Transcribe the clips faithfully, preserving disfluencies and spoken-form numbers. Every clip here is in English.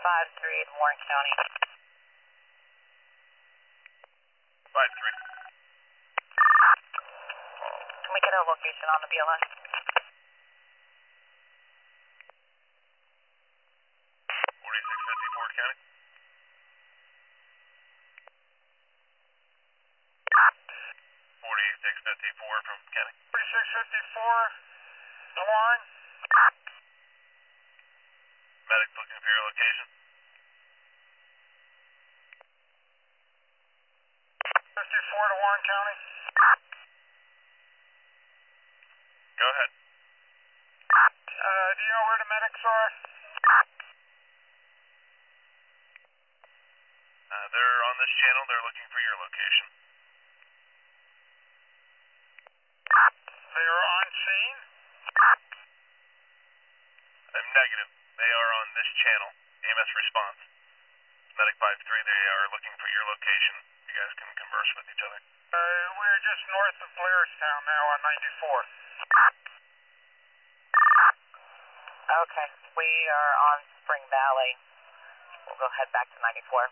five three in Warren County. five three. Can we get a location on the B L S? forty-six fifty Ford County. forty-six fifty-four from County. forty-six fifty-four, Warren. Medics looking for your location. fifty-four to Warren County. Go ahead. Uh, do you know where the medics are? Uh, they're on this channel. They're looking for your location. They are on scene. I'm negative. They are on this channel. E M S response. Medic five three, they are looking for your location. You guys can converse with each other. Uh, we're just north of Blairstown now on ninety-four. Okay, we are on Spring Valley. We'll go head back to ninety-four.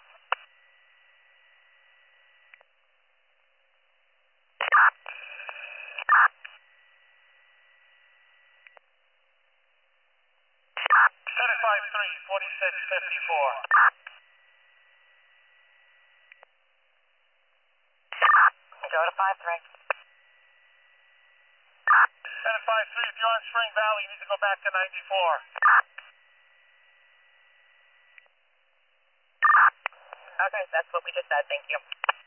seven five three, forty-six fifty-four. Go to five three. seven five three, if you're on Spring Valley, you need to go back to ninety-four. Okay, that's what we just said. Thank you.